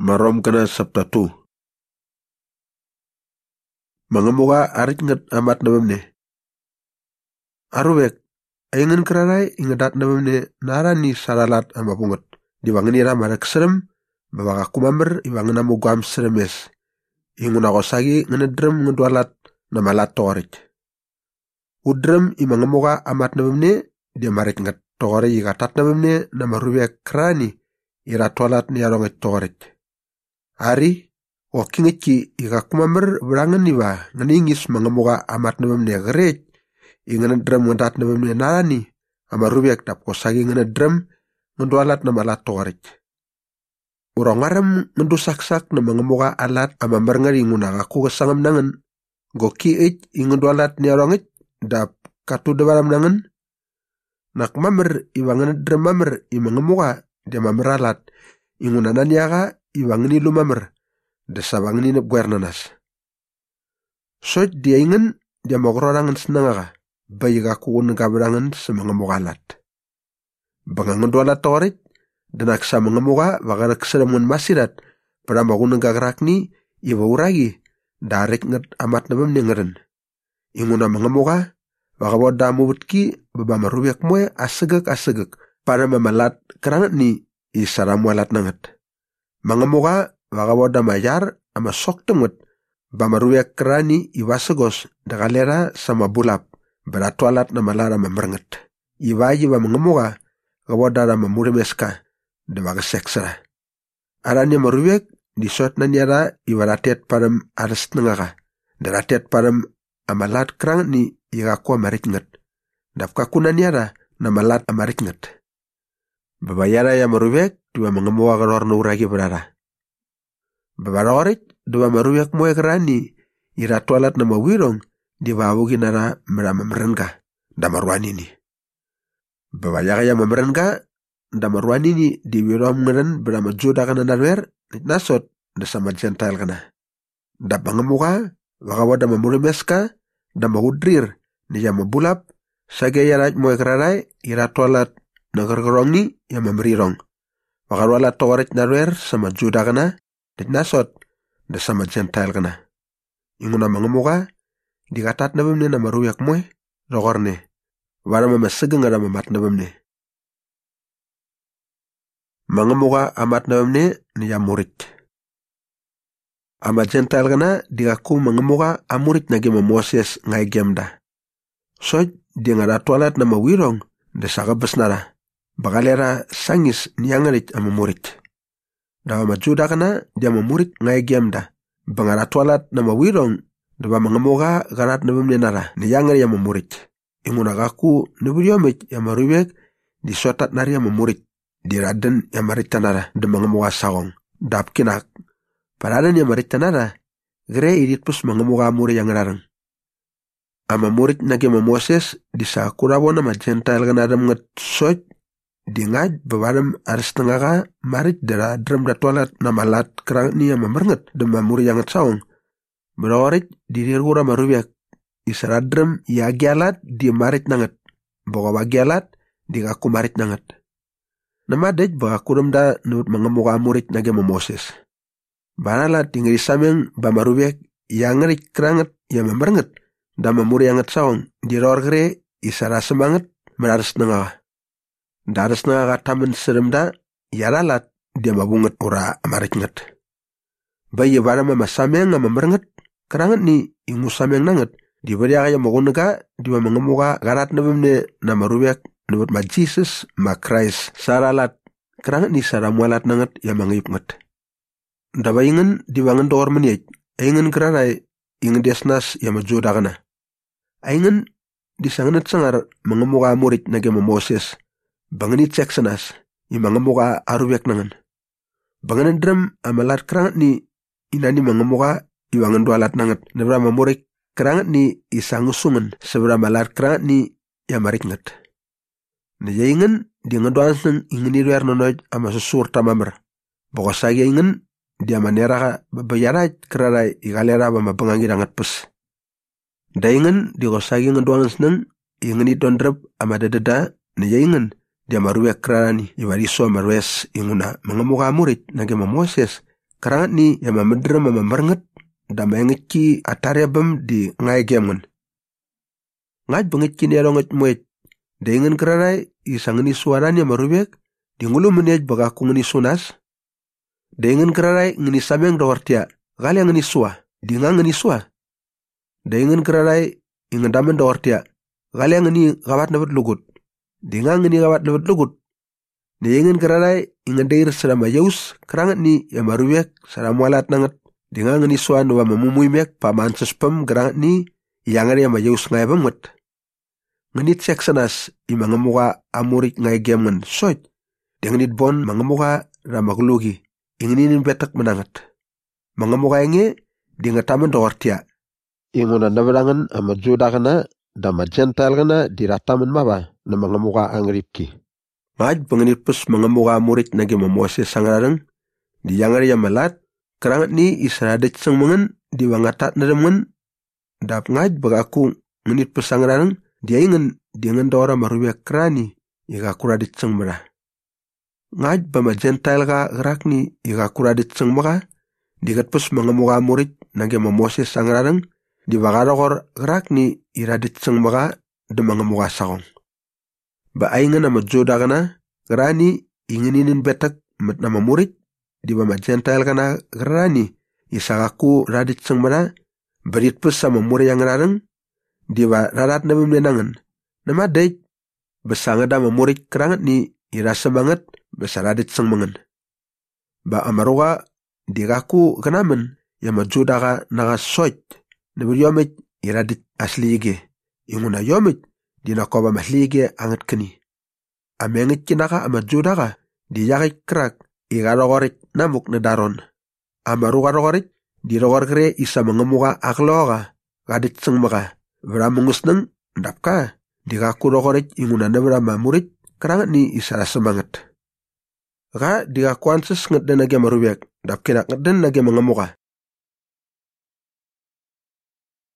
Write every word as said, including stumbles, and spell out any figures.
Marom kena sabta tu. Mangamuga arit ngat amat nabamne. Arubek, ayingan kerarai ingadat nabamne narani saralat ama pungat. Diwangan ira marak serem, babaka kumamber iwangan amu guam seremes. Inguna kosagi nganadrem ngedwalat namalat torik. Udrem imangamuga amat nabamne, dia marik ngat torik ikatat nabamne namarubek kerani ira tolat niarong torik. Ari, wakingiki ika kumamber berangan niba nganingis mangamuga amat nabamne gerej, inganadrem ngadat nabamne narani, amarubek tap kosagi nganadrem ngedwalat namalat torik. Urang ngaram ngedusaksak na mangamuga alat amamber ngari nguna aku kesangam nangan, goki ich ingedwalat niarong ich, dap katu debaram nangan, nak mamer iwangan drem mamer imangamuga dia mamer alat, ingunanan yaga iwangan ilu mamer, desa wangan inap guernanas. Soj dia ingin dia magrorangan senangaga, bayi gaku negaberangan semangamuga alat. Bangangan dua alat torik, dan aksa mangamuga wakara keseremun masirat, pada magun negagrakni iwa uragi, darik nget amat nabam ningeren. Inguna mangamuga, wakaboda mubutki babama rubek moe asegek asegek, pada mamalat kerangat ni isaramu alat nangat. Mangamuga wakaboda mayar ama sok temet, bamaruyak kerani iwasegos dakalera sama bulap, beratu alat namalara memerenget. Iwaji wa mangamuga, kawadara mamurimeska, dewaga seksara. Aranya maruyak, disot na niyara iwaratet param aras nengaga, daratet param amalat kerang ni ikaku amaritnget. Dafka kuna niyara namalat amaritnget. Babayara ya maruyak, dua mangamuga karor na uragi berara. Babarorit, dua maruyak moe kerani, iratu alat nama wirong, diwawugi nara merama merenga, damarwani ni. Babayaka ya merenga, damarwani ni di wirong ngeren berama juda kana narwer, nasot, desama jentail kana. Dapangamuka, wakawada mamurimeska, damahudrir, ni ya mabulap, sage yarat moe kerarai, iratu alat nagargarong ni, ya memerirong. Wakawalat towarit narwer, sama juda kana, Dit nasot, da sama jentail kana. Inguna mangamuka, dikatat na bamne na maruyak moe, rogorne. Wara mamasageng ara mamat na bamne. Mangamuka amat na bamne, niya murit. Ama jentail kana, dikaku mangamuka amurit na gima Moses ngay gemda. So, di nga ratualat na mawirong, da sakabas nara. Bakalera sangis niyangarit ama murit. Dawa majuda kana dia mamurit ngai gemda. Bangaratualat na mawirong dawa mangamuga garat na bamnenara ni yangar ya mamurit. Inguna gaku nuburiomit ya marubek di sotat nari ya mamurit. Di raden ya maritanara de mangamuga sawong. Dap kinak. Paradan ya maritanara gre idit pus mangamuga muri yang rarang. Ama murit nage Moses di sakura bona majentail kana adam nget soj di ngaj bawaram aris tengaga marit dera drum datualat namalat kerang ni yang memerenget dema muri yang sawong. Berawarit di dirgura marubiak isara drum ya gialat di marit nangat. Bawa bagialat di aku marit nangat. Nama dej bawa kurum da nut mengemuka murit nage Moses. Baralat di ngeri sameng ba marubiak yang ngerik keranget yang memerenget dama muri yang sawong di rawar gere isara semangat meraris nengaga. Daras na kataman seremda, yaralat dia mabungat ura amaritngat. Bayi bara mamasameng nga mamerenget, kerangat ni ingu sameng nangat. Di bari kaya magunaga, di ba mangamuka garat na bimne na marubiak nabot ma Jesus, ma Christ. Saralat, kerangat ni saramualat nangat ya mangipngat. Daba ingin di bangan doar menit, ingin kerarai ingin desnas ya majuda kana. Ingin disanganat sangar mangamuka murit na gema Moses. Banganit seksenas, imangamuka arubiak nangan. Banganan drum amalat kerangat ni inani mangamuka iwangan dualat nangat. Nebra mamurik kerangat ni isangusungan sebra malat kerangat ni yamarik ngat. Naya ingin dia ngeduan sang ingin iruar nonoj ama susur tamamer. Bokos lagi ingin dia manera ka bayarat kerarai igalera bama pengangirangat pes. Da ingin di kosagi ngeduan sang ingin idondrep ama dadada naya ingin dia maruyak kerani iwariso marwes inguna mangamuka murit nage Moses Karangat ni ya mamedra mamamernget da mayenget ki atarebam di ngai gemen. Ngaj banget ki neronget muet. Dengan kerarai isangeni suaranya marubek di ngulu menej bagaku ngeni sunas. Dengan kerarai ngeni sameng dawartia gali ngeni sua di ngani sua. Dengan kerarai ingendamen dawartia gali ngeni gawat nabat lugut. Di ngani gawat nabat lugut. Dengan kerarai ingendair serama yaus kerangat ni ya marubek saramualat nangat. Di ngani sua nuwa mamumui mek paman sespem kerangat ni yang ada yang yaus ngai banget. Ngenit seksenas i mangamuka amurik ngai gemen soit. Dengan nit bon mangamuka ramagulugi. Inginin betak menangat. Mangamuka inge di ngataman dawartia. Inguna nabarangan ama judakana dama jental kana di rataman maba na mangamuka angripki. Ngaj pengenit pus mangamuka amurik nagi mamuase sangarang. Di yangari yang malat. Kerangat ni isaradet sang mangan di wangatat nadaman. Dap ngaj bagaku ngenit pus sangarang. Dia ingin dia ingin dora marubek kerani iga kuradit sang mera. Ngaj bama jental ka gerak ni iga kuradit sang mera. Digat pus mangamuka murid nage mamoses sangrarang. Di bagarokor gerak ni iradit sang mera de mangamuka sakong. Ba aingan ama joda kana gerani inginin betak met nama murid. Di bama jental kana gerani isagaku radit sang mera. Berit pus sama murid yang rarang. Di ba rarat na bimlenangan. Nama dait besanga da mamurik kerangat ni irasa banget besaradit sang mangan. Ba amaroga diraku kenamen ya majuda ka naga soit na biryomit iradit aslige. Inguna yomit di nakoba maslige angat keni. Amengit kinaka amajuda ka di yakik krak igarogorit namuk na daron. Amaruga rogorit di rogor kere isa mangamuka akloga kadit sang maka. Beramungus nang dapka dikaku rokorit inguna na berama murid kerangat ni isara semangat. Ka dikaku anses nget dan nage marubek dap kena nget dan nage mangamuka.